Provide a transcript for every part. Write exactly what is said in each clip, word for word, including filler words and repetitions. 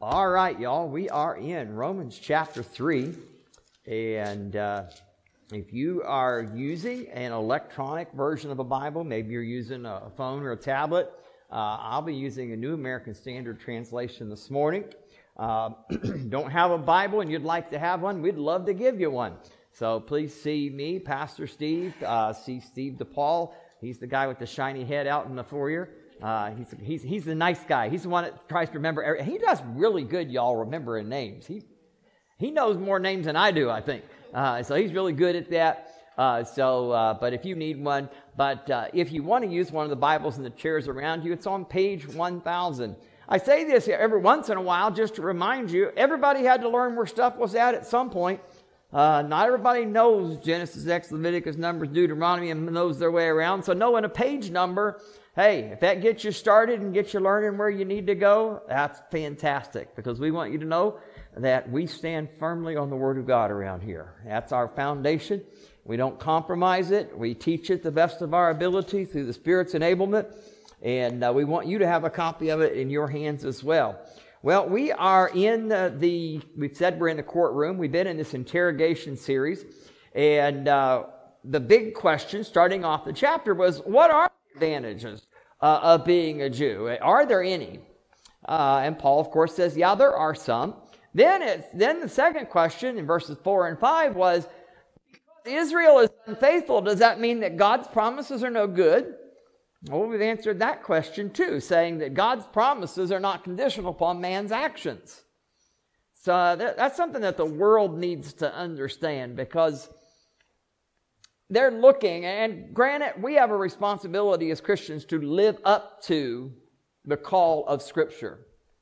All right, y'all, we are in Romans chapter three, and uh, if you are using an electronic version of a Bible, maybe you're using a phone or a tablet, uh, I'll be using a New American Standard Translation this morning. Uh, don't have a Bible and you'd like to have one, we'd love to give you one. So please see me, Pastor Steve, uh, see Steve DePaul. He's the guy with the shiny head out in the foyer. Uh, he's, he's, he's the nice guy. He's the one that tries to remember. Every, he does really good, y'all, remembering names. He he knows more names than I do, I think. Uh, so he's really good at that. Uh, so, uh, but if you need one, but uh, if you want to use one of the Bibles in the chairs around you, it's on page one thousand. I say this every once in a while just to remind you, everybody had to learn where stuff was at at some point. Uh, not everybody knows Genesis, Exodus, Leviticus, Numbers, Deuteronomy, and knows their way around. So knowing a page number, hey, if that gets you started and gets you learning where you need to go, that's fantastic, because we want you to know that we stand firmly on the Word of God around here. That's our foundation. We don't compromise it. We teach it the best of our ability through the Spirit's enablement, and uh, we want you to have a copy of it in your hands as well. Well, we are in uh, the, we've said we're in the courtroom. We've been in this interrogation series, and uh, the big question starting off the chapter was, what are the advantages uh, of being a Jew? Are there any? Uh, and Paul, of course, says, yeah, there are some. Then, it's, then the second question in verses four and five was, because Israel is unfaithful, does that mean that God's promises are no good? Well, we've answered that question too, saying that God's promises are not conditional upon man's actions. So that, that's something that the world needs to understand, because they're looking, and granted, we have a responsibility as Christians to live up to the call of Scripture.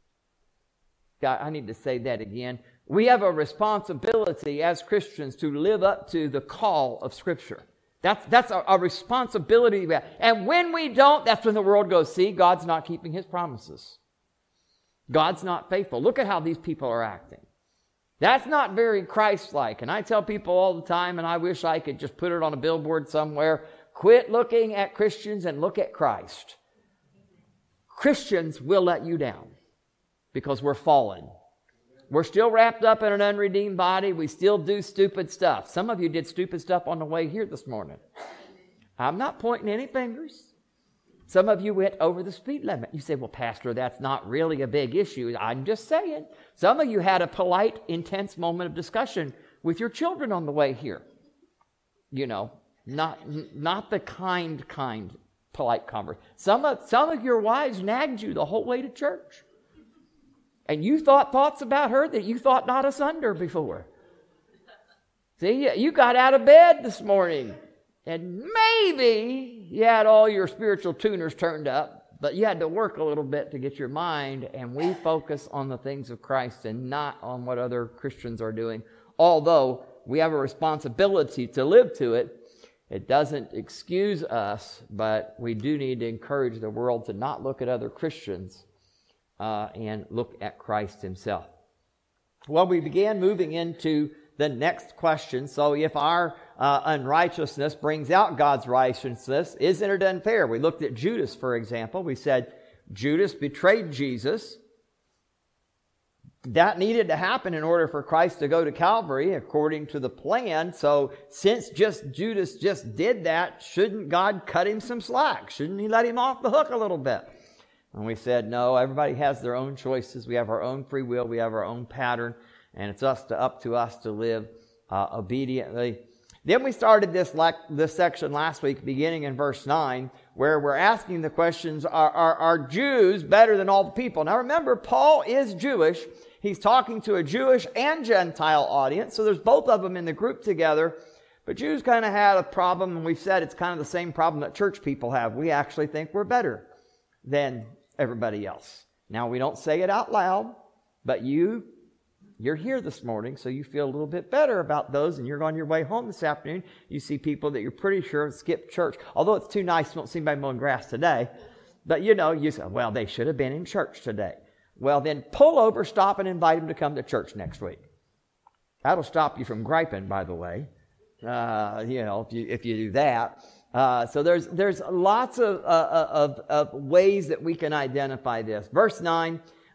God, I need to say that again. We have a responsibility as Christians to live up to the call of Scripture. That's, that's a, a responsibility. And when we don't, that's when the world goes, see, God's not keeping His promises. God's not faithful. Look at how these people are acting. That's not very Christ-like. And I tell people all the time, and I wish I could just put it on a billboard somewhere, quit looking at Christians and look at Christ. Christians will let you down because we're fallen. We're still wrapped up in an unredeemed body. We still do stupid stuff. Some of you did stupid stuff on the way here this morning. I'm not pointing any fingers. Some of you went over the speed limit. You say, well, Pastor, that's not really a big issue. I'm just saying. Some of you had a polite, intense moment of discussion with your children on the way here. You know, not, not the kind, kind, polite conversation. Some of, some of your wives nagged you the whole way to church. And you thought thoughts about her that you thought not asunder before. See, you got out of bed this morning, and maybe you had all your spiritual tuners turned up, but you had to work a little bit to get your mind, and we focus on the things of Christ and not on what other Christians are doing. Although we have a responsibility to live to it, it doesn't excuse us, but we do need to encourage the world to not look at other Christians Uh, and look at Christ Himself. Well, we began moving into the next question. So if our uh, unrighteousness brings out God's righteousness, isn't it unfair? We looked at Judas, for example. We said Judas betrayed Jesus. That needed to happen in order for Christ to go to Calvary according to the plan. So since just Judas just did that, shouldn't God cut him some slack? Shouldn't He let him off the hook a little bit? And we said, no, everybody has their own choices. We have our own free will. We have our own pattern. And it's us to, up to us to live uh, obediently. Then we started this, this section last week, beginning in verse nine, where we're asking the questions, are, are, are Jews better than all the people? Now remember, Paul is Jewish. He's talking to a Jewish and Gentile audience. So there's both of them in the group together. But Jews kind of had a problem, and we've said it's kind of the same problem that church people have. We actually think we're better than everybody else. Now, we don't say it out loud, but you, you're here this morning, so you feel a little bit better about those, and you're on your way home this afternoon. You see people that you're pretty sure skipped church. Although it's too nice, you won't see anybody mowing grass today. But, you know, you say, well, they should have been in church today. Well, then pull over, stop, and invite them to come to church next week. That'll stop you from griping, by the way, uh, you know, if you, if you do that. Uh, so there's there's lots of, uh, of of ways that we can identify this. Verse nine,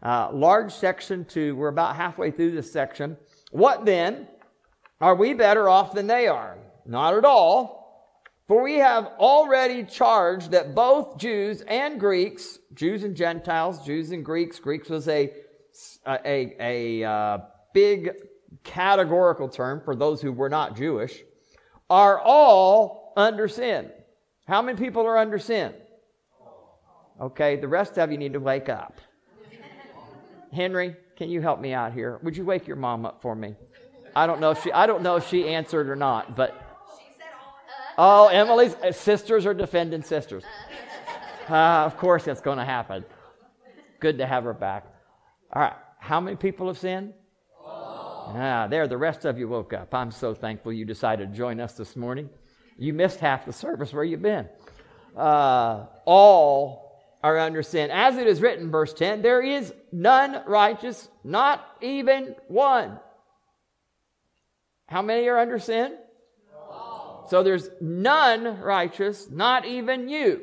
Uh, large section two. We're about halfway through this section. What then? Are we better off than they are? Not at all. For we have already charged that both Jews and Greeks, Jews and Gentiles, Jews and Greeks, Greeks was a, a, a, a uh, big categorical term for those who were not Jewish, are all under sin. How many people are under sin? Okay, the rest of you need to wake up. Henry, can you help me out here? Would you wake your mom up for me? I don't know if she I don't know if she answered or not, but she said all, oh, Emily's uh, sisters are defending sisters. Uh, of course that's going to happen. Good to have her back. All right, how many people have sinned? Ah, there, the rest of you woke up. I'm so thankful you decided to join us this morning. You missed half the service. Where you been? Uh, all are under sin. As it is written, verse ten, there is none righteous, not even one. How many are under sin? All. So there's none righteous, not even you.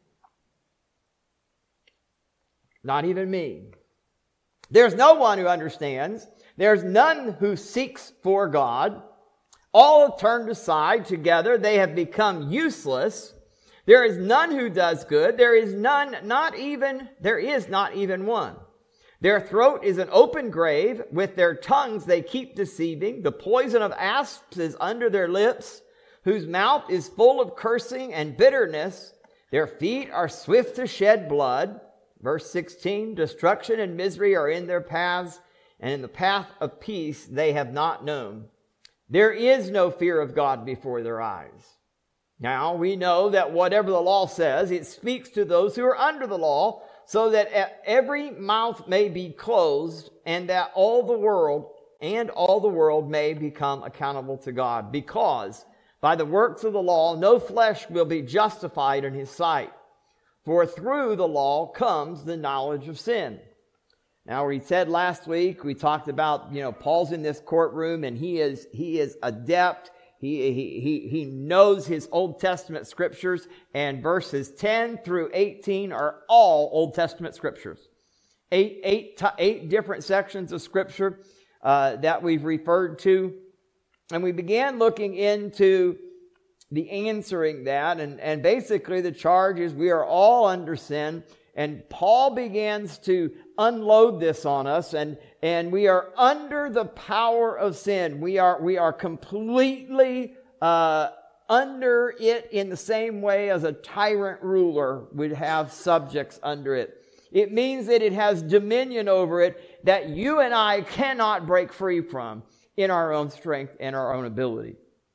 Not even me. There's no one who understands. There's none who seeks for God. All have turned aside together. They have become useless. There is none who does good. There is none, not even, there is not even one. Their throat is an open grave. With their tongues they keep deceiving. The poison of asps is under their lips, whose mouth is full of cursing and bitterness. Their feet are swift to shed blood. Verse sixteen, destruction and misery are in their paths, and in the path of peace they have not known. There is no fear of God before their eyes. Now we know that whatever the law says, it speaks to those who are under the law, so that every mouth may be closed, and that all the world and all the world may become accountable to God. Because by the works of the law, no flesh will be justified in his sight. For through the law comes the knowledge of sin. Now, we said last week, we talked about, you know, Paul's in this courtroom and he is, he is adept. He, he, he, he knows his Old Testament scriptures, and verses ten through eighteen are all Old Testament scriptures. Eight, eight, eight different sections of scripture uh, that we've referred to. And we began looking into the answering that, and, and basically the charge is we are all under sin. And Paul begins to unload this on us, and, and we are under the power of sin. We are, we are completely uh, under it in the same way as a tyrant ruler would have subjects under it. It means that it has dominion over it that you and I cannot break free from in our own strength and our own ability.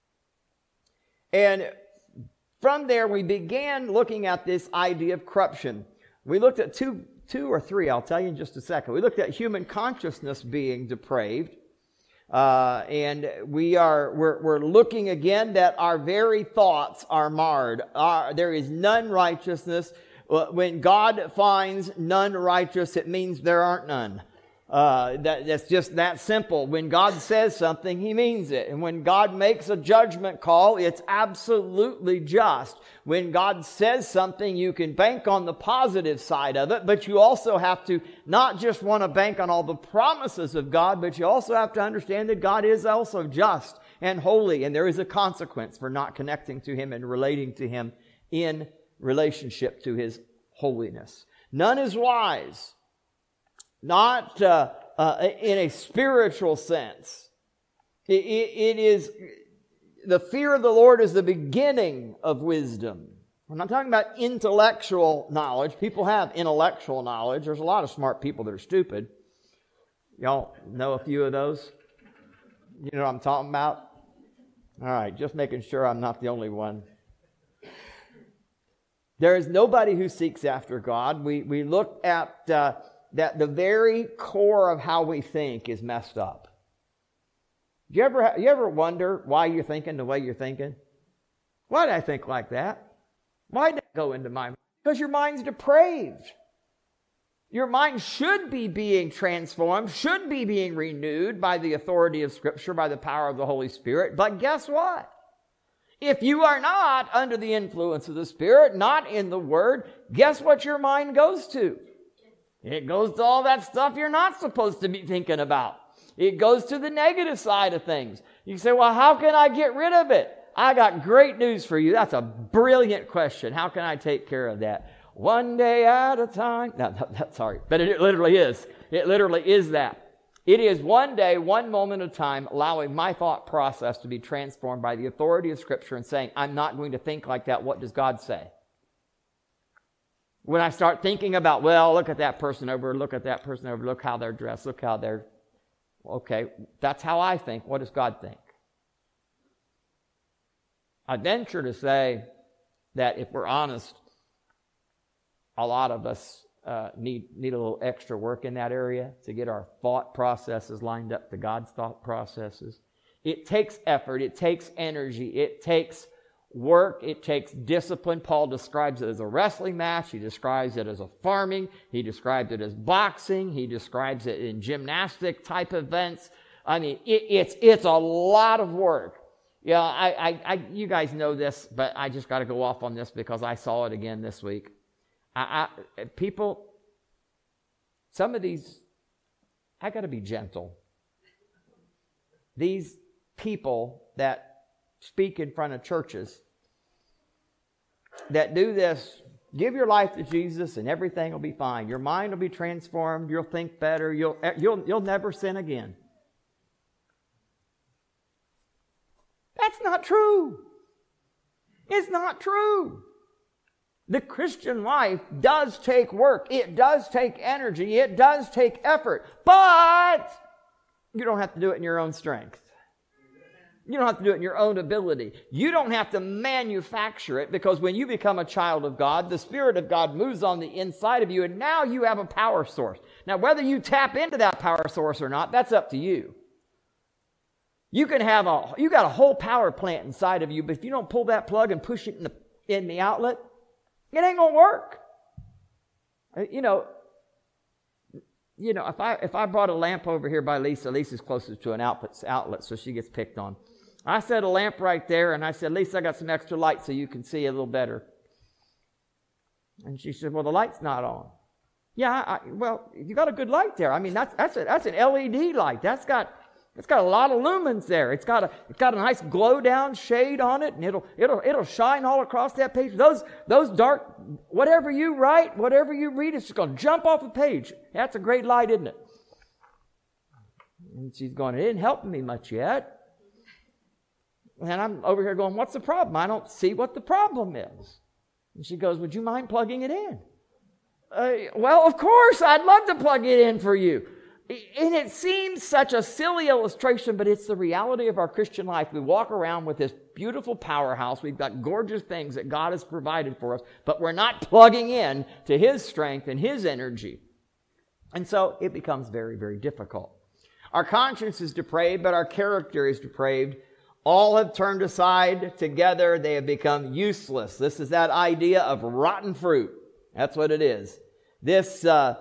And from there, we began looking at this idea of corruption. We looked at two, two or three, I'll tell you in just a second. We looked at human consciousness being depraved. Uh, and we are, we're, we're looking again that our very thoughts are marred. Our, there is none righteousness. When God finds none righteous, it means there aren't none. Uh, that, that's just that simple. When God says something, He means it. And when God makes a judgment call, it's absolutely just. When God says something, you can bank on the positive side of it, but you also have to not just want to bank on all the promises of God, but you also have to understand that God is also just and holy, and there is a consequence for not connecting to Him and relating to Him in relationship to His holiness. None is wise. Not uh, uh, in a spiritual sense. It, it, it is, the fear of the Lord is the beginning of wisdom. I'm not talking about intellectual knowledge. People have intellectual knowledge. There's a lot of smart people that are stupid. Y'all know a few of those? You know what I'm talking about? All right, just making sure I'm not the only one. There is nobody who seeks after God. We, we look at... Uh, that the very core of how we think is messed up. You ever, you ever wonder why you're thinking the way you're thinking? Why did I think like that? Why did that go into my mind? Because your mind's depraved. Your mind should be being transformed, should be being renewed by the authority of Scripture, by the power of the Holy Spirit. But guess what? If you are not under the influence of the Spirit, not in the Word, guess what your mind goes to? It goes to all that stuff you're not supposed to be thinking about. It goes to the negative side of things. You say, well, how can I get rid of it? I got great news for you. That's a brilliant question. How can I take care of that? One day at a time. No, no, no sorry. But it literally is. It literally is that. It is one day, one moment at a time, allowing my thought process to be transformed by the authority of Scripture and saying, I'm not going to think like that. What does God say? When I start thinking about, well, look at that person over, look at that person over, look how they're dressed, look how they're, okay, that's how I think. What does God think? I venture to say that if we're honest, a lot of us uh, need, need a little extra work in that area to get our thought processes lined up to God's thought processes. It takes effort. It takes energy. It takes work. It takes discipline. Paul describes it as a wrestling match. He describes it as a farming. He describes it as boxing. He describes it in gymnastic type events. I mean, it, it's, it's a lot of work. Yeah, I, I, I, you guys know this, but I just got to go off on this because I saw it again this week. I, I, people, some of these, I got to be gentle. These people that speak in front of churches that do this, give your life to Jesus and everything will be fine. Your mind will be transformed. You'll think better. You'll, you'll, you'll never sin again. That's not true. It's not true. The Christian life does take work. It does take energy. It does take effort. But you don't have to do it in your own strength. You don't have to do it in your own ability. You don't have to manufacture it, because when you become a child of God, the Spirit of God moves on the inside of you, and now you have a power source. Now, whether you tap into that power source or not, that's up to you. You can have a, you got a whole power plant inside of you, but if you don't pull that plug and push it in the, in the outlet, it ain't gonna work. You know, you know, if I if I brought a lamp over here by Lisa, Lisa's closest to an outlet, outlet, so she gets picked on. I set a lamp right there, and I said, Lisa, I got some extra light so you can see a little better. And she said, well, the light's not on. Yeah, I, well, you got a good light there. I mean, that's that's a, that's an L E D light. That's got It's got a lot of lumens there. It's got a it's got a nice glow down shade on it, and it'll it'll it'll shine all across that page. Those those dark, whatever you write, whatever you read, it's just going to jump off the page. That's a great light, isn't it? And she's going, it didn't help me much yet. And I'm over here going, what's the problem? I don't see what the problem is. And she goes, would you mind plugging it in? Uh, well, of course, I'd love to plug it in for you. And it seems such a silly illustration, but it's the reality of our Christian life. We walk around with this beautiful powerhouse. We've got gorgeous things that God has provided for us, but we're not plugging in to His strength and His energy. And so it becomes very, very difficult. Our conscience is depraved, but our character is depraved. All have turned aside together. They have become useless. This is that idea of rotten fruit. That's what it is. This uh,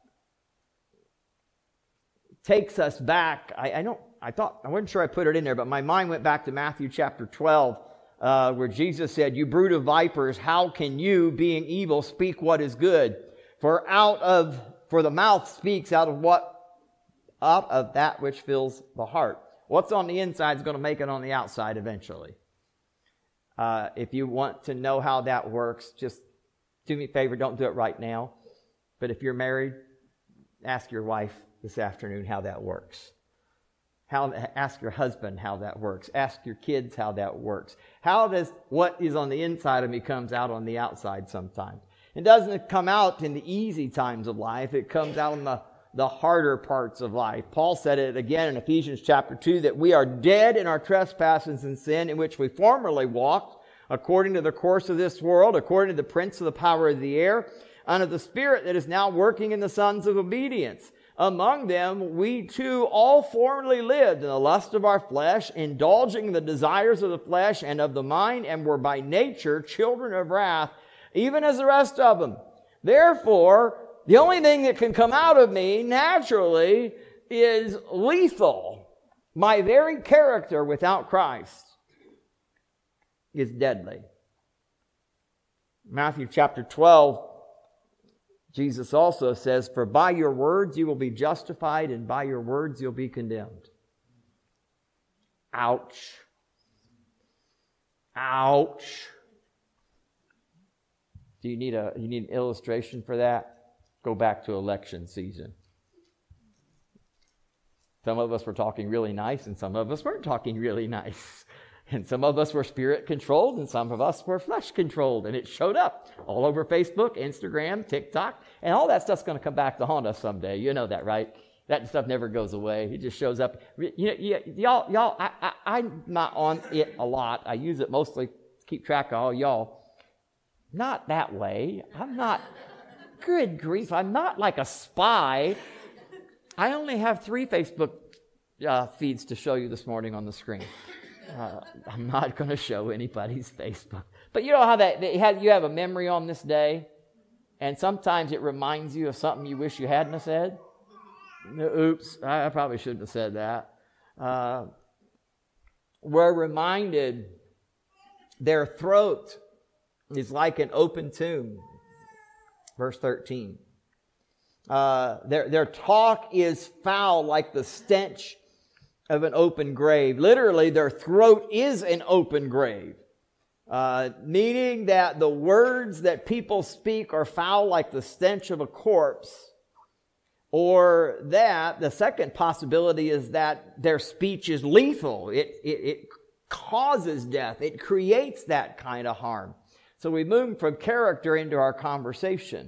takes us back. I, I don't. I thought I wasn't sure I put it in there, but my mind went back to Matthew chapter twelve, uh, where Jesus said, "You brood of vipers, how can you, being evil, speak what is good? For out of for the mouth speaks out of what out of that which fills the heart." What's on the inside is going to make it on the outside eventually. Uh, if you want to know how that works, just do me a favor, don't do it right now. But if you're married, ask your wife this afternoon how that works. How, ask your husband how that works. Ask your kids how that works. How does what is on the inside of me comes out on the outside sometimes? It doesn't come out in the easy times of life. It comes out in the the harder parts of life. Paul said it again in Ephesians chapter two, that we are dead in our trespasses and sin in which we formerly walked, according to the course of this world, according to the prince of the power of the air, under the spirit that is now working in the sons of obedience. Among them we too all formerly lived in the lust of our flesh, indulging the desires of the flesh and of the mind, and were by nature children of wrath, even as the rest of them. Therefore, the only thing that can come out of me naturally is lethal. My very character without Christ is deadly. Matthew chapter twelve, Jesus also says, for by your words you will be justified, and by your words you'll be condemned. Ouch. Ouch. Do you need a you need an illustration for that? Go back to election season. Some of us were talking really nice, and some of us weren't talking really nice. And some of us were spirit-controlled, and some of us were flesh-controlled. And it showed up all over Facebook, Instagram, TikTok, and all that stuff's going to come back to haunt us someday. You know that, right? That stuff never goes away. It just shows up. You know, y- y'all, y'all, I, I, I'm not on it a lot. I use it mostly to keep track of all y'all. Not that way. I'm not, good grief, I'm not like a spy. I only have three Facebook uh, feeds to show you this morning on the screen. Uh, I'm not going to show anybody's Facebook. But you know how that they have, you have a memory on this day, and sometimes it reminds you of something you wish you hadn't have said? Oops, I, I probably shouldn't have said that. Uh, we're reminded their throat is like an open tomb. Verse thirteen. Uh, their, their talk is foul like the stench of an open grave. Literally, their throat is an open grave. Uh, meaning that the words that people speak are foul like the stench of a corpse. Or that, the second possibility is that their speech is lethal. It, it, it causes death. It creates that kind of harm. So we move from character into our conversation.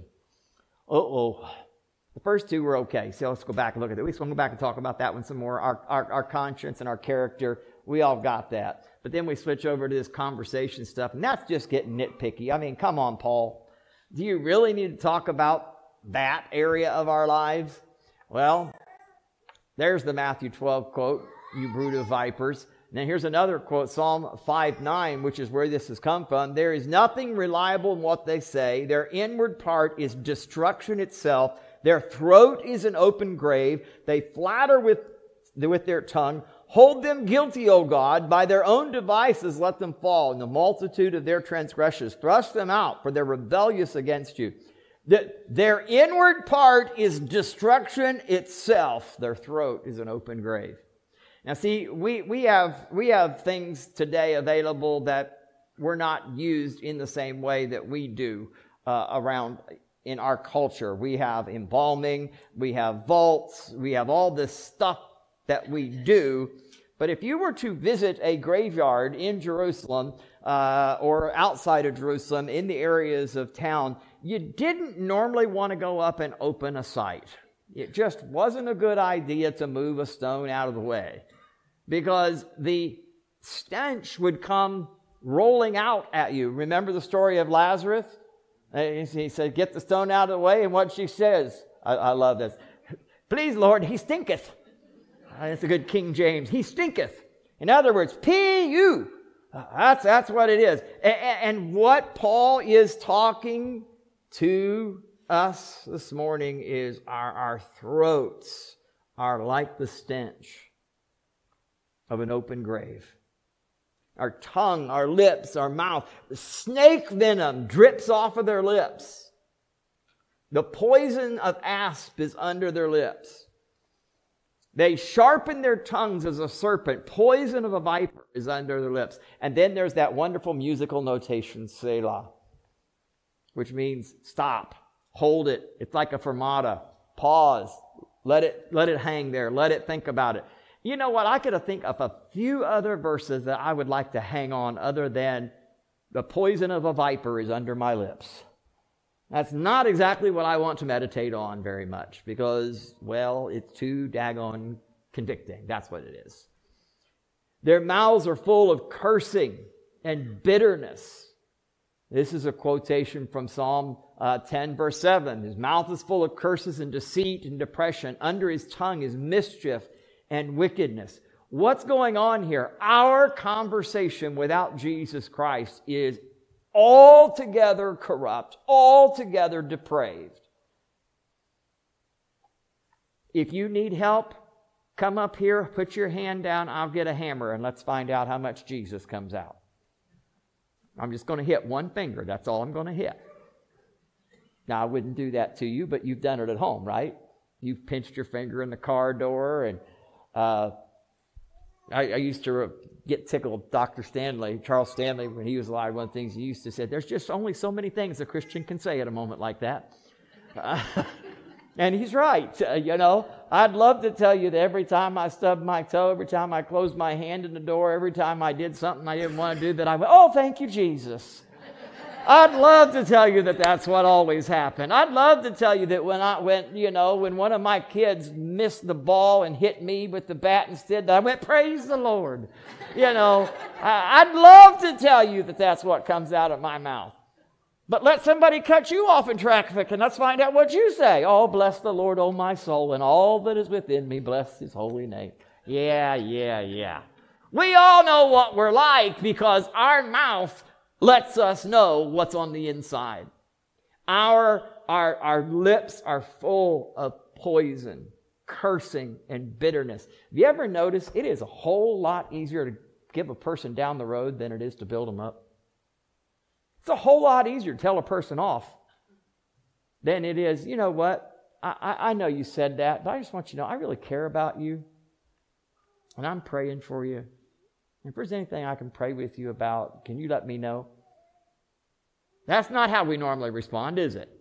Uh-oh. The first two were okay, so let's go back and look at it. We're going to go back and talk about that one some more. Our, our, our conscience and our character, we all got that. But then we switch over to this conversation stuff, and that's just getting nitpicky. I mean, come on, Paul. Do you really need to talk about that area of our lives? Well, there's the Matthew twelve quote, you brood of vipers. And then here's another quote, Psalm five nine, which is where this has come from. There is nothing reliable in what they say. Their inward part is destruction itself. Their throat is an open grave. They flatter with, with their tongue. Hold them guilty, O God. By their own devices let them fall. In the multitude of their transgressions, thrust them out, for they're rebellious against you. The, their inward part is destruction itself. Their throat is an open grave. Now see, we, we have we have things today available that were not used in the same way that we do uh, around in our culture. We have embalming, we have vaults, we have all this stuff that we do. But if you were to visit a graveyard in Jerusalem uh, or outside of Jerusalem in the areas of town, you didn't normally want to go up and open a site. It just wasn't a good idea to move a stone out of the way, because the stench would come rolling out at you. Remember the story of Lazarus? He said, get the stone out of the way. And what she says, I, I love this. Please, Lord, he stinketh. That's a good King James. He stinketh. In other words, P U. That's, that's what it is. And, and what Paul is talking to us this morning is our, our throats are like the stench of an open grave. Our tongue, our lips, our mouth, the snake venom drips off of their lips. The poison of asp is under their lips. They sharpen their tongues as a serpent. Poison of a viper is under their lips. And then there's that wonderful musical notation, Selah, which means stop, hold it. It's like a fermata. Pause. Let it, let it hang there. Let it think about it. You know what? I could think of a few other verses that I would like to hang on other than the poison of a viper is under my lips. That's not exactly what I want to meditate on very much because, well, it's too daggone convicting. That's what it is. Their mouths are full of cursing and bitterness. This is a quotation from Psalm uh, ten, verse seven. His mouth is full of curses and deceit and depression. Under his tongue is mischief and wickedness. What's going on here? Our conversation without Jesus Christ is altogether corrupt, altogether depraved. If you need help, come up here, put your hand down, I'll get a hammer, and let's find out how much Jesus comes out. I'm just going to hit one finger. That's all I'm going to hit. Now, I wouldn't do that to you, but you've done it at home, right? You've pinched your finger in the car door, and uh, I, I used to get tickled. Doctor Stanley, Charles Stanley, when he was alive, one of the things he used to say, there's just only so many things a Christian can say at a moment like that. Uh, and he's right, uh, you know. I'd love to tell you that every time I stubbed my toe, every time I closed my hand in the door, every time I did something I didn't want to do, that I went, oh, thank you, Jesus. I'd love to tell you that that's what always happened. I'd love to tell you that when I went, you know, when one of my kids missed the ball and hit me with the bat instead, I went, praise the Lord. You know, I'd love to tell you that that's what comes out of my mouth. But let somebody cut you off in traffic and let's find out what you say. Oh, bless the Lord, oh my soul, and all that is within me, bless his holy name. Yeah, yeah, yeah. We all know what we're like because our mouth lets us know what's on the inside. Our, our, our lips are full of poison, cursing, and bitterness. Have you ever noticed it is a whole lot easier to give a person down the road than it is to build them up? It's a whole lot easier to tell a person off than it is, you know what, I, I, I know you said that, but I just want you to know I really care about you, and I'm praying for you. If there's anything I can pray with you about, can you let me know? That's not how we normally respond, is it?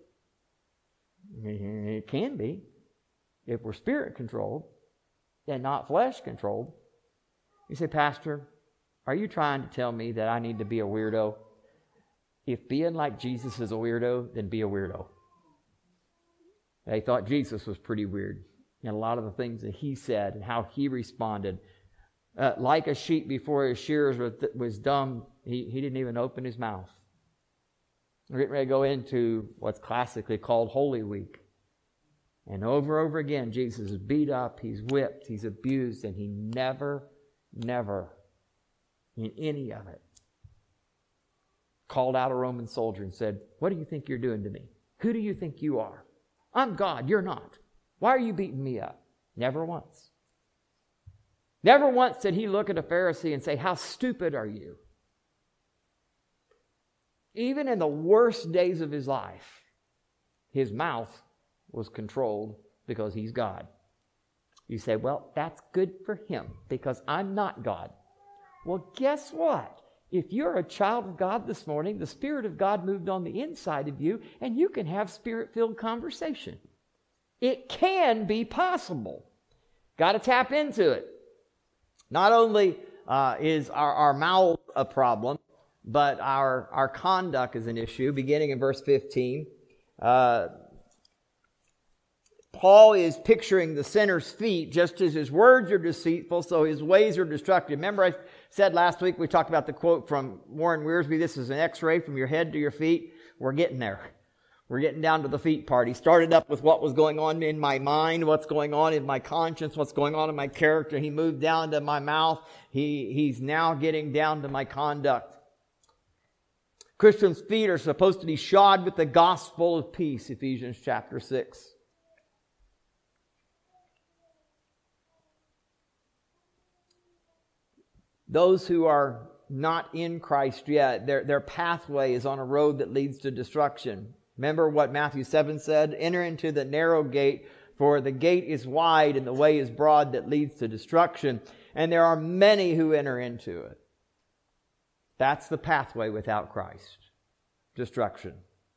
It can be. If we're spirit-controlled and not flesh-controlled. You say, Pastor, are you trying to tell me that I need to be a weirdo? If being like Jesus is a weirdo, then be a weirdo. They thought Jesus was pretty weird. And a lot of the things that he said and how he responded. Uh, like a sheep before his shearers was, was dumb, he, he didn't even open his mouth. We're getting ready to go into what's classically called Holy Week. And over and over again, Jesus is beat up, he's whipped, he's abused, and he never, never, in any of it, called out a Roman soldier and said, what do you think you're doing to me? Who do you think you are? I'm God, you're not. Why are you beating me up? Never once. Never once did he look at a Pharisee and say, how stupid are you? Even in the worst days of his life, his mouth was controlled because he's God. You say, well, that's good for him because I'm not God. Well, guess what? If you're a child of God this morning, the Spirit of God moved on the inside of you, and you can have Spirit-filled conversation. It can be possible. Got to tap into it. Not only uh, is our, our mouth a problem, but our, our conduct is an issue. Beginning in verse fifteen, uh, Paul is picturing the sinner's feet. Just as his words are deceitful, so his ways are destructive. Remember I said last week, we talked about the quote from Warren Wiersbe, this is an x-ray from your head to your feet. We're getting there. We're getting down to the feet part. He started up with what was going on in my mind, what's going on in my conscience, what's going on in my character. He moved down to my mouth. He, he's now getting down to my conduct. Christians' feet are supposed to be shod with the gospel of peace, Ephesians chapter six. Those who are not in Christ yet, their, their pathway is on a road that leads to destruction. Remember what Matthew seven said? Enter into the narrow gate, for the gate is wide and the way is broad that leads to destruction. And there are many who enter into it. That's the pathway without Christ. Destruction.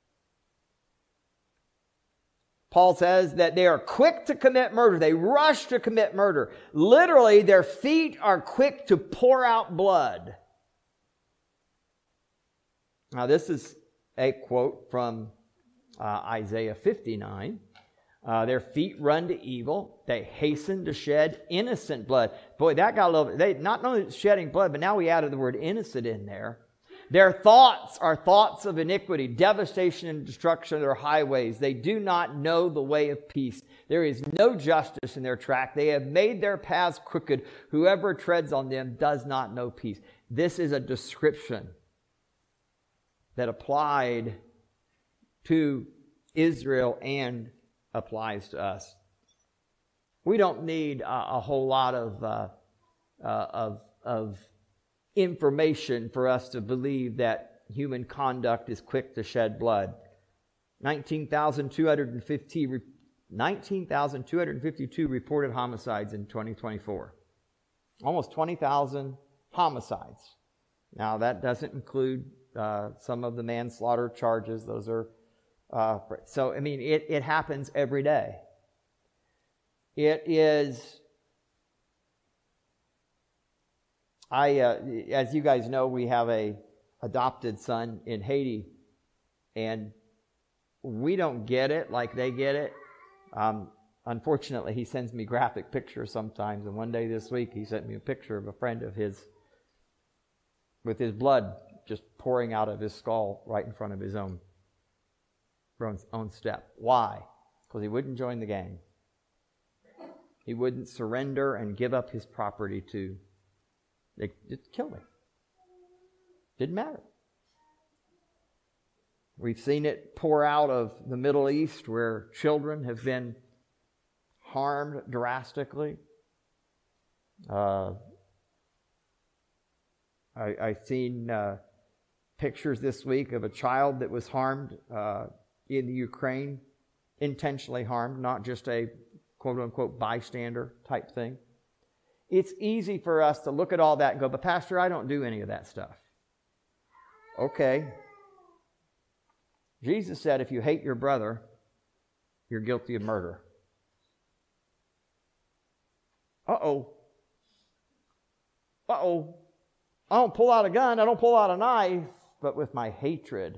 Paul says that they are quick to commit murder. They rush to commit murder. Literally, their feet are quick to pour out blood. Now, this is a quote from uh, Isaiah fifty-nine. Uh, their feet run to evil. They hasten to shed innocent blood. Boy, that got a little... They not only shedding blood, but now we added the word innocent in there. Their thoughts are thoughts of iniquity, devastation and destruction of their highways. They do not know the way of peace. There is no justice in their track. They have made their paths crooked. Whoever treads on them does not know peace. This is a description that applied to Israel and applies to us. We don't need a, a whole lot of, uh, uh, of, of information for us to believe that human conduct is quick to shed blood. nineteen thousand two hundred fifty, nineteen thousand two hundred fifty-two reported homicides in twenty twenty-four. Almost twenty thousand homicides. Now, that doesn't include uh, some of the manslaughter charges. Those are, uh, so, I mean, it, it happens every day. It is, I, uh, as you guys know, we have a adopted son in Haiti, and we don't get it like they get it. Um, unfortunately, he sends me graphic pictures sometimes, and one day this week he sent me a picture of a friend of his with his blood just pouring out of his skull right in front of his own, own step. Why? Because he wouldn't join the gang. He wouldn't surrender and give up his property to. They just killed him. Didn't matter. We've seen it pour out of the Middle East where children have been harmed drastically. Uh, I, I've seen uh, pictures this week of a child that was harmed uh, in the Ukraine, intentionally harmed, not just a quote-unquote bystander type thing. It's easy for us to look at all that and go, but Pastor, I don't do any of that stuff. Okay. Jesus said, if you hate your brother, you're guilty of murder. Uh-oh. Uh-oh. I don't pull out a gun, I don't pull out a knife, but with my hatred,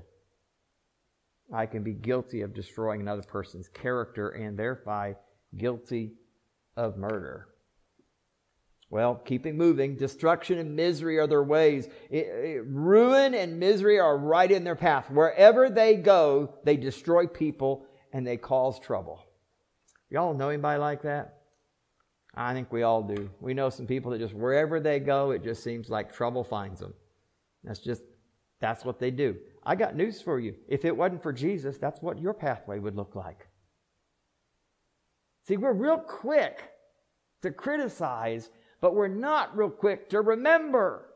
I can be guilty of destroying another person's character and thereby guilty of murder. Well, keeping moving, destruction and misery are their ways. It, it, ruin and misery are right in their path. Wherever they go, they destroy people and they cause trouble. Y'all know anybody like that? I think we all do. We know some people that just, wherever they go, it just seems like trouble finds them. That's just, that's what they do. I got news for you. If it wasn't for Jesus, that's what your pathway would look like. See, we're real quick to criticize, but we're not real quick to remember.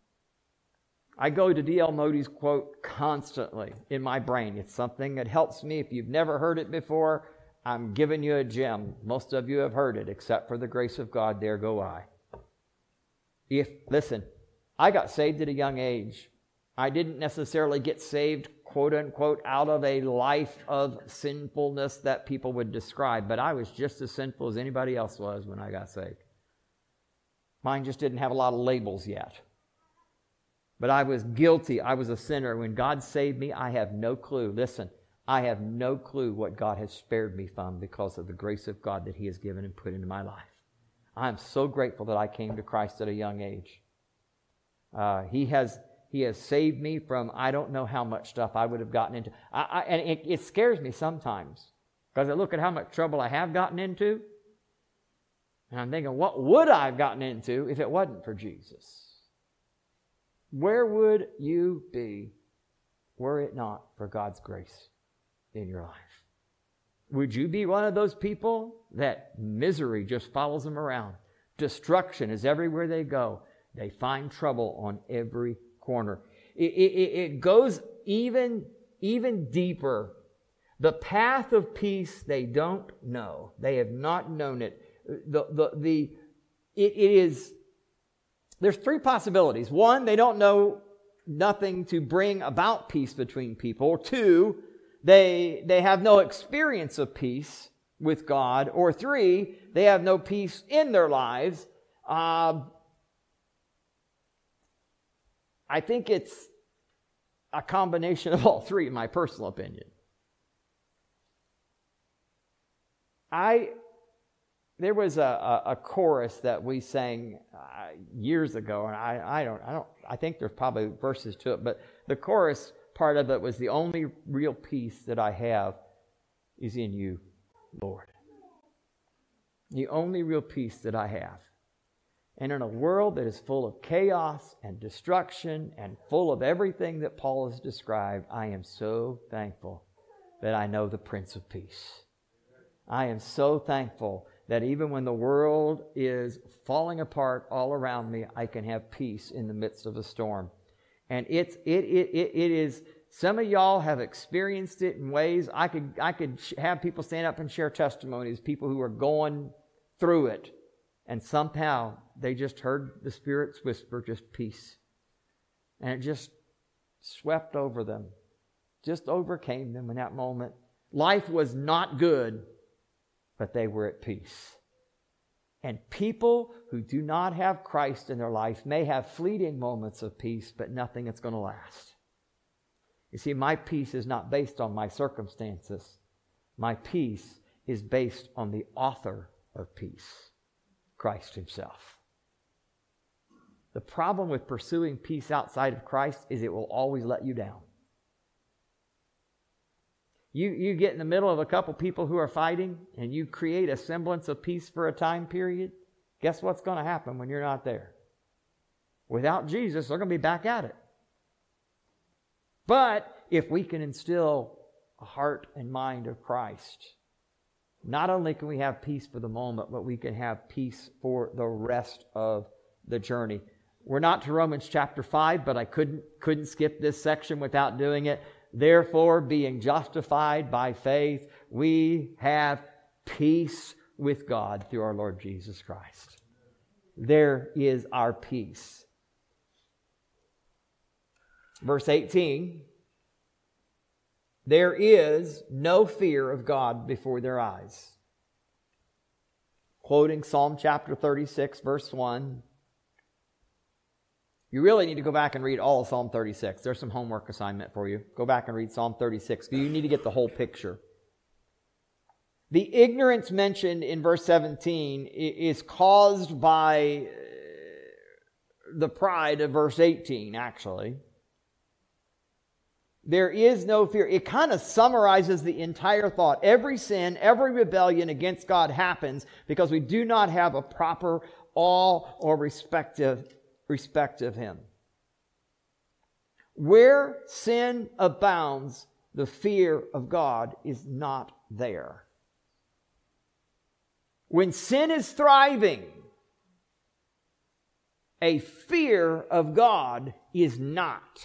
I go to D L Mody's quote constantly in my brain. It's something that helps me. If you've never heard it before, I'm giving you a gem. Most of you have heard it, except for the grace of God, there go I. If, listen, I got saved at a young age. I didn't necessarily get saved, quote unquote, out of a life of sinfulness that people would describe, but I was just as sinful as anybody else was when I got saved. Mine just didn't have a lot of labels yet. But I was guilty. I was a sinner. When God saved me, I have no clue. Listen, I have no clue what God has spared me from because of the grace of God that He has given and put into my life. I am so grateful that I came to Christ at a young age. Uh, he has He has saved me from I don't know how much stuff I would have gotten into. I, I, and it, it scares me sometimes because I look at how much trouble I have gotten into. And I'm thinking, what would I have gotten into if it wasn't for Jesus? Where would you be were it not for God's grace in your life? Would you be one of those people that misery just follows them around? Destruction is everywhere they go. They find trouble on every corner. It, it, it goes even, even deeper. The path of peace they don't know. They have not known it. The, the, the, it, it is, there's three possibilities. One, they don't know nothing to bring about peace between people. Two, they, they have no experience of peace with God. Or three, they have no peace in their lives. Uh, I think it's a combination of all three, in my personal opinion. I... There was a, a, a chorus that we sang uh, years ago, and I, I don't, I don't, I think there's probably verses to it, but the chorus part of it was, the only real peace that I have is in you, Lord. The only real peace that I have. And in a world that is full of chaos and destruction and full of everything that Paul has described, I am so thankful that I know the Prince of Peace. I am so thankful that even when the world is falling apart all around me, I can have peace in the midst of a storm. And it's, it, it, it, it is Some of y'all have experienced it in ways I could I could have people stand up and share testimonies, people who are going through it, and somehow they just heard the Spirit's whisper, just peace. And it just swept over them, just overcame them in that moment. Life was not good, but they were at peace. And people who do not have Christ in their life may have fleeting moments of peace, but nothing that's going to last. You see, my peace is not based on my circumstances. My peace is based on the author of peace, Christ Himself. The problem with pursuing peace outside of Christ is it will always let you down. You, you get in the middle of a couple people who are fighting and you create a semblance of peace for a time period. Guess what's going to happen when you're not there? Without Jesus, they're going to be back at it. But if we can instill a heart and mind of Christ, not only can we have peace for the moment, but we can have peace for the rest of the journey. We're not to Romans chapter five, but I couldn't, couldn't skip this section without doing it. Therefore, being justified by faith, we have peace with God through our Lord Jesus Christ. There is our peace. Verse eighteen, there is no fear of God before their eyes. Quoting Psalm chapter thirty-six, verse one. You really need to go back and read all of Psalm thirty-six. There's some homework assignment for you. Go back and read Psalm thirty-six. You need to get the whole picture. The ignorance mentioned in verse seventeen is caused by the pride of verse eighteen, actually. There is no fear. It kind of summarizes the entire thought. Every sin, every rebellion against God happens because we do not have a proper awe or respect of, respect of Him. Where sin abounds, the fear of God is not there. When sin is thriving, a fear of God is not.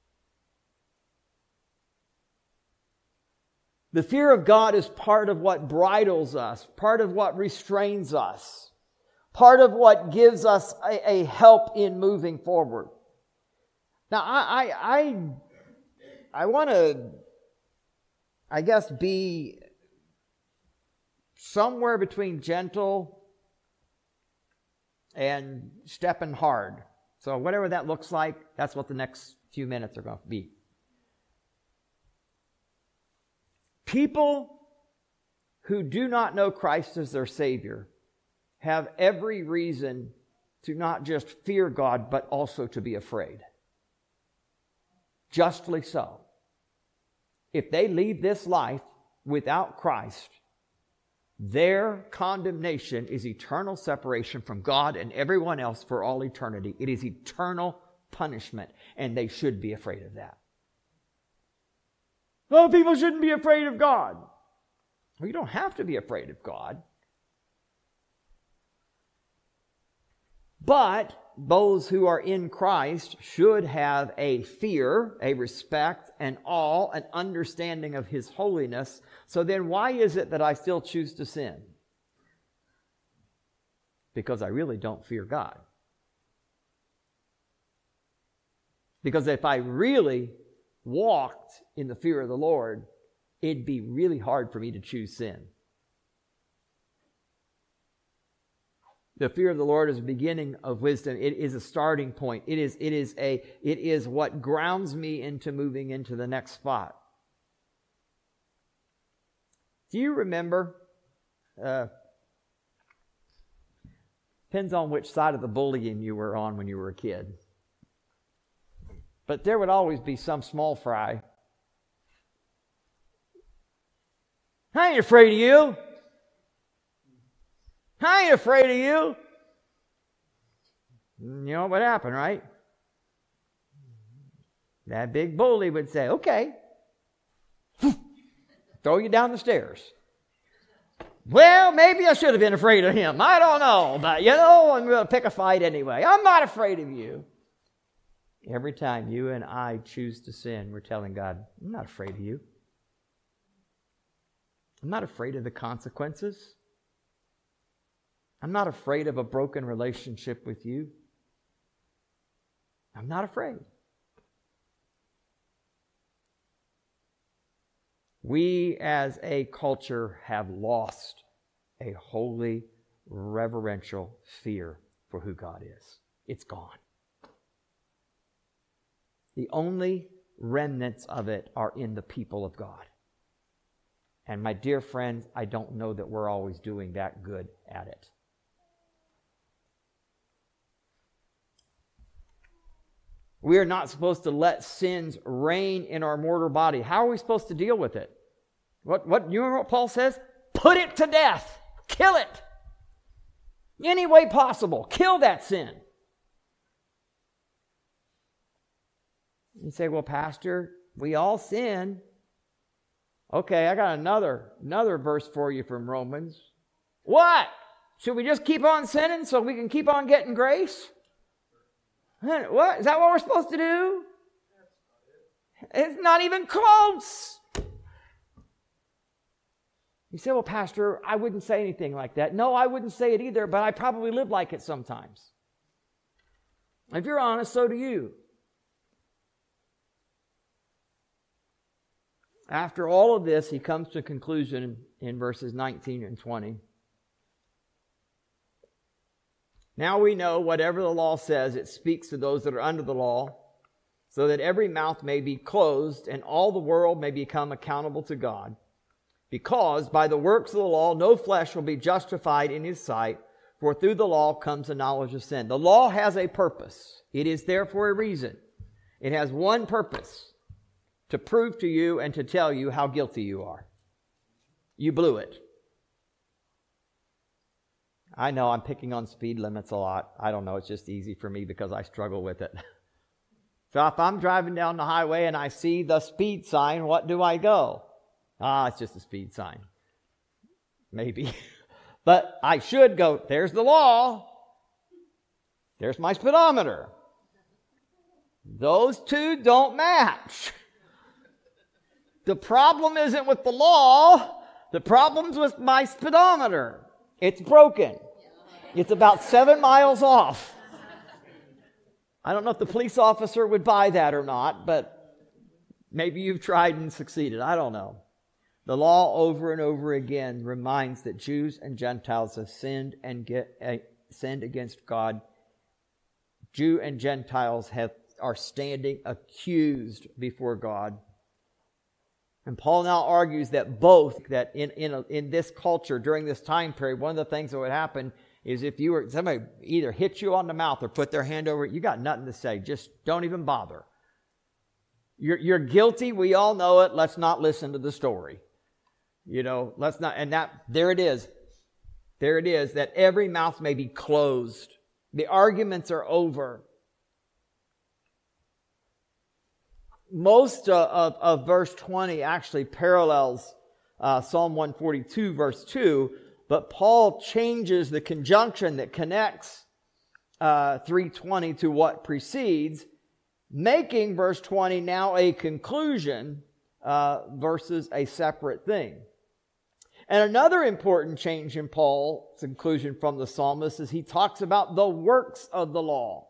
The fear of God is part of what bridles us, part of what restrains us, part of what gives us a, a help in moving forward. Now, I, I, I, I want to, I guess, be somewhere between gentle and stepping hard. So whatever that looks like, that's what the next few minutes are going to be. People who do not know Christ as their Savior have every reason to not just fear God, but also to be afraid. Justly so. If they leave this life without Christ, their condemnation is eternal separation from God and everyone else for all eternity. It is eternal punishment, and they should be afraid of that. Well, people shouldn't be afraid of God. Well, you don't have to be afraid of God. But those who are in Christ should have a fear, a respect, an awe, an understanding of His holiness. So then why is it that I still choose to sin? Because I really don't fear God. Because if I really walked in the fear of the Lord, it'd be really hard for me to choose sin. The fear of the Lord is the beginning of wisdom. It is a starting point. It is, it is a, it is what grounds me into moving into the next spot. Do you remember? Uh, depends on which side of the bullying you were on when you were a kid. But there would always be some small fry. I ain't afraid of you. I ain't afraid of you. You know what happened, right? That big bully would say, okay, throw you down the stairs. Well, maybe I should have been afraid of him. I don't know. But, you know, I'm going to pick a fight anyway. I'm not afraid of you. Every time you and I choose to sin, we're telling God, I'm not afraid of you. I'm not afraid of the consequences. I'm not afraid of a broken relationship with you. I'm not afraid. We as a culture have lost a holy, reverential fear for who God is. It's gone. The only remnants of it are in the people of God. And my dear friends, I don't know that we're always doing that good at it. We are not supposed to let sins reign in our mortal body. How are we supposed to deal with it? What, what, you remember what Paul says? Put it to death. Kill it. Any way possible. Kill that sin. You say, well, Pastor, we all sin. Okay, I got another, another verse for you from Romans. What? Should we just keep on sinning so we can keep on getting grace? What? Is that what we're supposed to do? It's not even close. You say, well, Pastor, I wouldn't say anything like that. No, I wouldn't say it either, but I probably live like it sometimes. If you're honest, so do you. After all of this, he comes to a conclusion in verses nineteen and twenty. Now we know whatever the law says, it speaks to those that are under the law, so that every mouth may be closed and all the world may become accountable to God. Because by the works of the law, no flesh will be justified in his sight, for through the law comes the knowledge of sin. The law has a purpose. It is there for a reason. It has one purpose: to prove to you and to tell you how guilty you are. You blew it. I know I'm picking on speed limits a lot. I don't know. It's just easy for me because I struggle with it. So if I'm driving down the highway and I see the speed sign, what do I go? Ah, it's just a speed sign. Maybe. But I should go, there's the law. There's my speedometer. Those two don't match. The problem isn't with the law. The problem's with my speedometer. It's broken. It's about seven miles off. I don't know if the police officer would buy that or not, but maybe you've tried and succeeded. I don't know. The law over and over again reminds that Jews and Gentiles have sinned and get, uh, sinned against God. Jew and Gentiles have, are standing accused before God. And Paul now argues that both, that in, in, a, in this culture, during this time period, one of the things that would happen is if you were, somebody either hit you on the mouth or put their hand over it, you got nothing to say. Just don't even bother. You're, you're guilty. We all know it. Let's not listen to the story. You know, let's not, and that, there it is. There it is, that every mouth may be closed. The arguments are over. Most uh, of, of verse twenty actually parallels uh, Psalm one forty-two, verse two, but Paul changes the conjunction that connects uh, three twenty to what precedes, making verse twenty now a conclusion uh, versus a separate thing. And another important change in Paul's conclusion from the psalmist is he talks about the works of the law.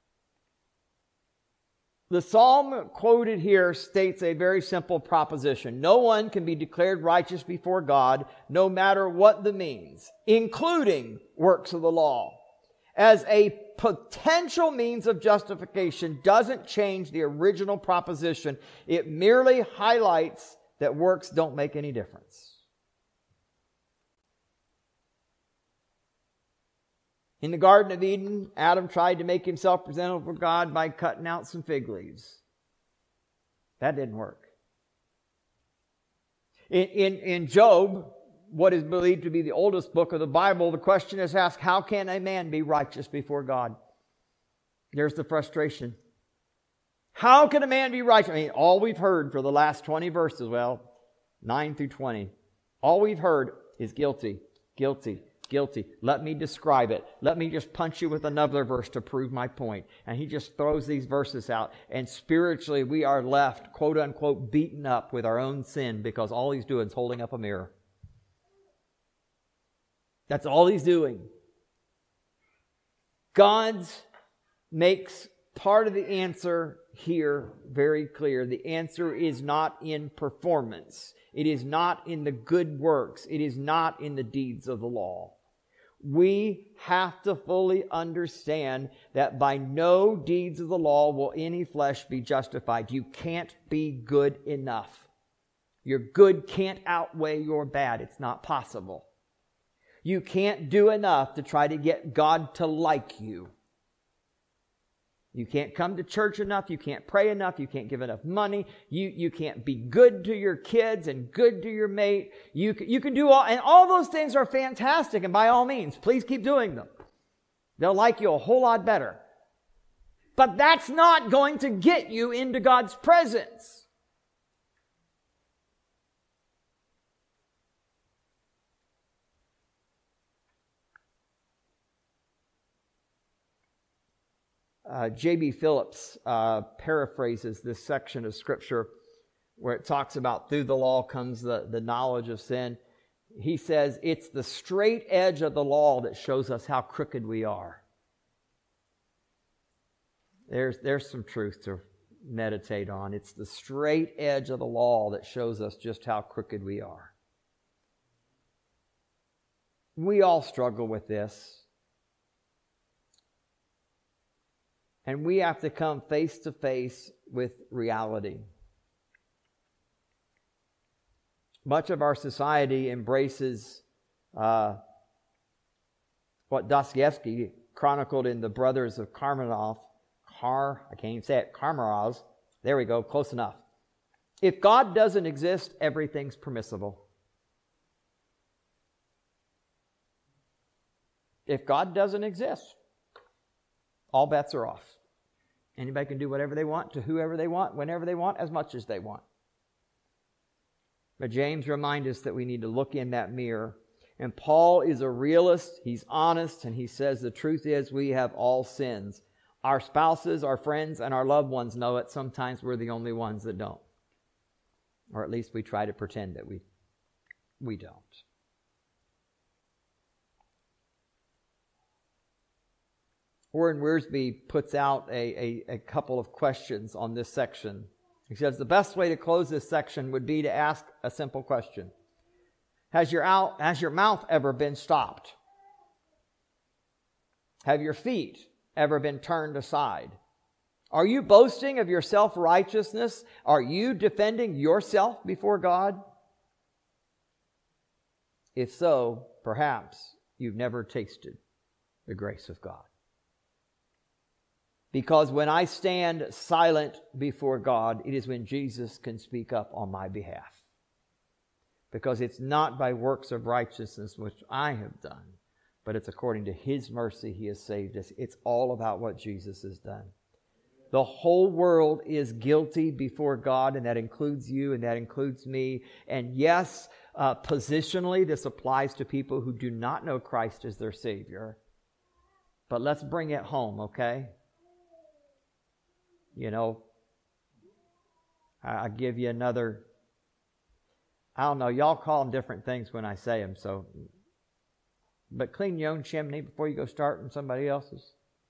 The psalm quoted here states a very simple proposition. No one can be declared righteous before God, no matter what the means, including works of the law. As a potential means of justification doesn't change the original proposition. It merely highlights that works don't make any difference. In the Garden of Eden, Adam tried to make himself presentable for God by cutting out some fig leaves. That didn't work. In, in, in Job, what is believed to be the oldest book of the Bible, the question is asked, how can a man be righteous before God? There's the frustration. How can a man be righteous? I mean, all we've heard for the last twenty verses, well, nine through twenty, all we've heard is guilty, guilty, Guilty. Let me describe it. Let me just punch you with another verse to prove my point. And he just throws these verses out. And spiritually, we are left, quote unquote, beaten up with our own sin because all he's doing is holding up a mirror. That's all he's doing. God makes part of the answer here very clear. The answer is not in performance. It is not in the good works. It is not in the deeds of the law. We have to fully understand that by no deeds of the law will any flesh be justified. You can't be good enough. Your good can't outweigh your bad. It's not possible. You can't do enough to try to get God to like you. You can't come to church enough. You can't pray enough. You can't give enough money. You, you can't be good to your kids and good to your mate. You, you can do all, and all those things are fantastic. And by all means, please keep doing them. They'll like you a whole lot better. But that's not going to get you into God's presence. Uh, J B Phillips uh, paraphrases this section of Scripture where it talks about through the law comes the, the knowledge of sin. He says, it's the straight edge of the law that shows us how crooked we are. There's, there's some truth to meditate on. It's the straight edge of the law that shows us just how crooked we are. We all struggle with this. And we have to come face to face with reality. Much of our society embraces uh, what Dostoevsky chronicled in The Brothers of Karamazov. Kar, I can't even say it, Karamazov. There we go, close enough. If God doesn't exist, everything's permissible. If God doesn't exist, all bets are off. Anybody can do whatever they want to whoever they want, whenever they want, as much as they want. But James reminds us that we need to look in that mirror. And Paul is a realist. He's honest. And he says the truth is we have all sins. Our spouses, our friends, and our loved ones know it. Sometimes we're the only ones that don't. Or at least we try to pretend that we, we don't. Warren Wiersbe puts out a, a, a couple of questions on this section. He says the best way to close this section would be to ask a simple question. Has your, out, has your mouth ever been stopped? Have your feet ever been turned aside? Are you boasting of your self-righteousness? Are you defending yourself before God? If so, perhaps you've never tasted the grace of God. Because when I stand silent before God, it is when Jesus can speak up on my behalf. Because it's not by works of righteousness which I have done, but it's according to His mercy He has saved us. It's all about what Jesus has done. The whole world is guilty before God, and that includes you, and that includes me. And yes, uh, positionally, this applies to people who do not know Christ as their Savior. But let's bring it home, okay? You know, I'll give you another, I don't know, y'all call them different things when I say them, so, but clean your own chimney before you go starting somebody else's.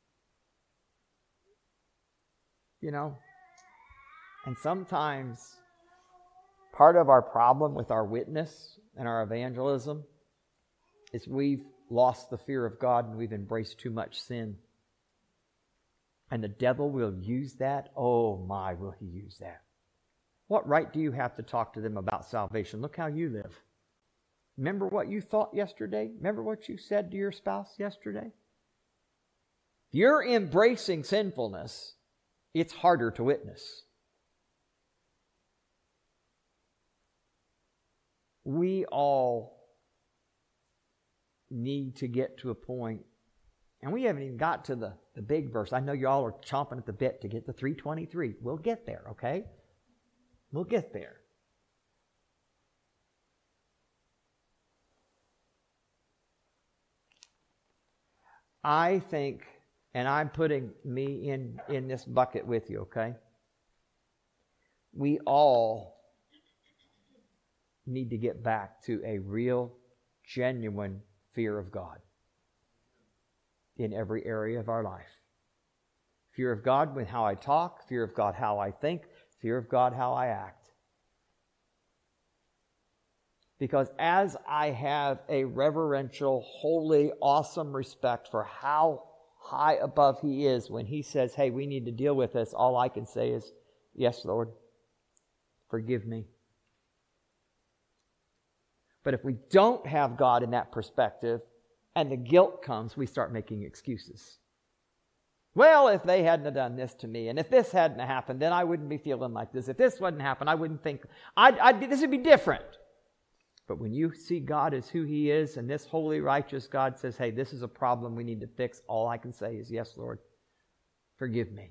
You know, and sometimes part of our problem with our witness and our evangelism is we've lost the fear of God and we've embraced too much sin. And the devil will use that. Oh my, will he use that. What right do you have to talk to them about salvation? Look how you live. Remember what you thought yesterday? Remember what you said to your spouse yesterday? If you're embracing sinfulness, it's harder to witness. We all need to get to a point, and we haven't even got to the, the big verse. I know y'all are chomping at the bit to get to three twenty-three. We'll get there, okay? We'll get there. I think, and I'm putting me in, in this bucket with you, okay? We all need to get back to a real, genuine fear of God in every area of our life. Fear of God with how I talk, fear of God how I think, fear of God how I act. Because as I have a reverential, holy, awesome respect for how high above He is, when He says, hey, we need to deal with this, all I can say is, yes, Lord, forgive me. But if we don't have God in that perspective, and the guilt comes, we start making excuses. Well, if they hadn't have done this to me, and if this hadn't happened, then I wouldn't be feeling like this. If this wouldn't happen, I wouldn't think, I'd, I'd, this would be different. But when you see God as who He is, and this holy, righteous God says, hey, this is a problem we need to fix, all I can say is, yes, Lord, forgive me.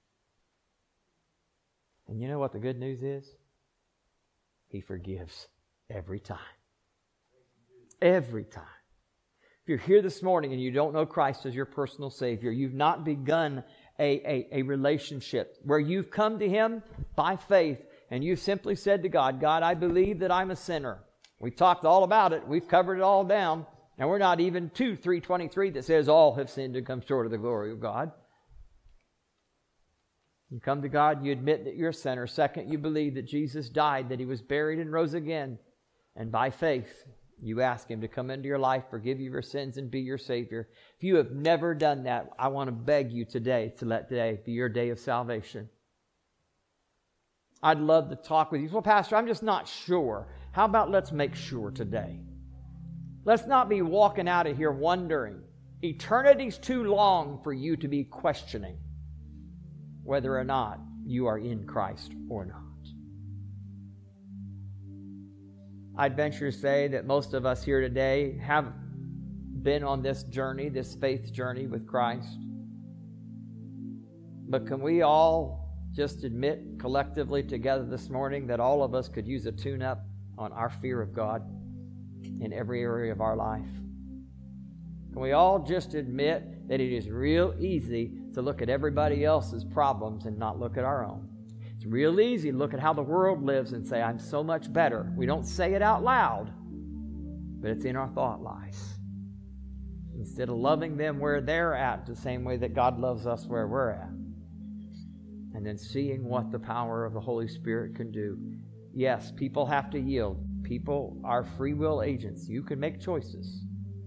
And you know what the good news is? He forgives every time. Every time. If you're here this morning and you don't know Christ as your personal Savior, you've not begun a, a, a relationship where you've come to Him by faith and you've simply said to God, God, I believe that I'm a sinner. We've talked all about it. We've covered it all down. And we're not even to three twenty-three that says all have sinned and come short of the glory of God. You come to God, you admit that you're a sinner. Second, you believe that Jesus died, that He was buried and rose again. And by faith, you ask Him to come into your life, forgive you your sins, and be your Savior. If you have never done that, I want to beg you today to let today be your day of salvation. I'd love to talk with you. Well, Pastor, I'm just not sure. How about let's make sure today? Let's not be walking out of here wondering. Eternity's too long for you to be questioning whether or not you are in Christ or not. I'd venture to say that most of us here today have been on this journey, this faith journey with Christ. But can we all just admit collectively together this morning that all of us could use a tune-up on our fear of God in every area of our life? Can we all just admit that it is real easy to look at everybody else's problems and not look at our own? It's real easy to look at how the world lives and say, I'm so much better. We don't say it out loud, but it's in our thought lies. Instead of loving them where they're at the same way that God loves us where we're at. And then seeing what the power of the Holy Spirit can do. Yes, people have to yield. People are free will agents. You can make choices.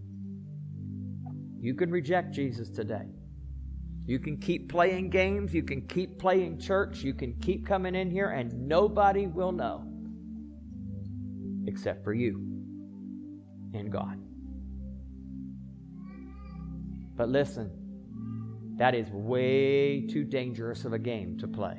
You can reject Jesus today. You can keep playing games. You can keep playing church. You can keep coming in here and nobody will know except for you and God. But listen, that is way too dangerous of a game to play.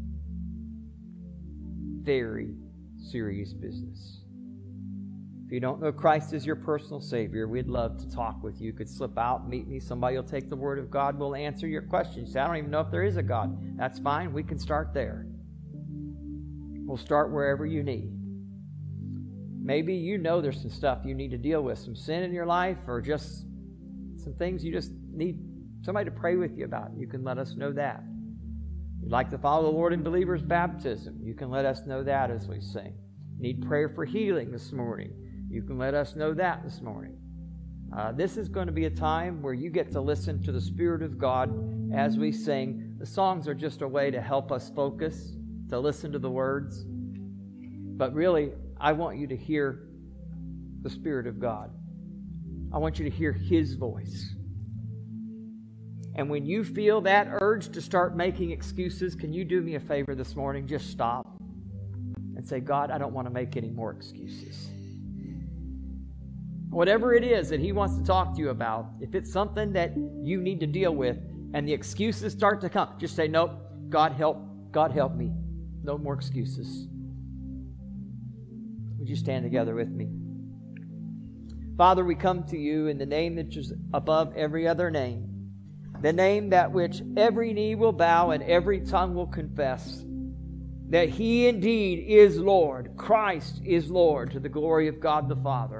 Very serious business. If you don't know Christ as your personal Savior, we'd love to talk with you. You could slip out, meet me. Somebody will take the Word of God. We'll answer your questions. Say, I don't even know if there is a God. That's fine. We can start there. We'll start wherever you need. Maybe you know there's some stuff you need to deal with, some sin in your life, or just some things you just need somebody to pray with you about. You can let us know that. You'd like to follow the Lord in believers' baptism. You can let us know that as we sing. Need prayer for healing this morning. You can let us know that this morning. Uh, this is going to be a time where you get to listen to the Spirit of God as we sing. The songs are just a way to help us focus, to listen to the words. But really, I want you to hear the Spirit of God. I want you to hear His voice. And when you feel that urge to start making excuses, can you do me a favor this morning? Just stop and say, God, I don't want to make any more excuses. Whatever it is that He wants to talk to you about, if it's something that you need to deal with and the excuses start to come, just say, nope, God help, God help me. No more excuses. Would you stand together with me? Father, we come to you in the name that is above every other name, the name that which every knee will bow and every tongue will confess that He indeed is Lord. Christ is Lord, to the glory of God the Father.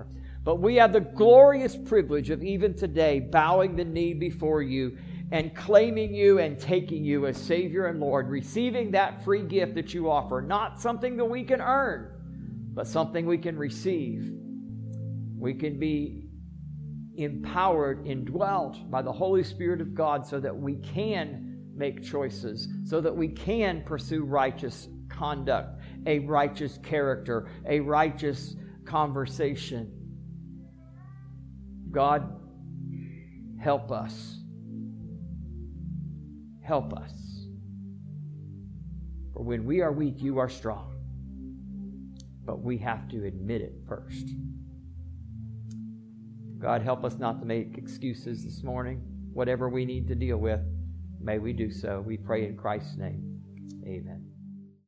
But we have the glorious privilege of even today bowing the knee before you and claiming you and taking you as Savior and Lord, receiving that free gift that you offer, not something that we can earn, but something we can receive. We can be empowered, indwelt by the Holy Spirit of God so that we can make choices, so that we can pursue righteous conduct, a righteous character, a righteous conversation. God, help us. Help us. For when we are weak, you are strong. But we have to admit it first. God, help us not to make excuses this morning. Whatever we need to deal with, may we do so. We pray in Christ's name. Amen.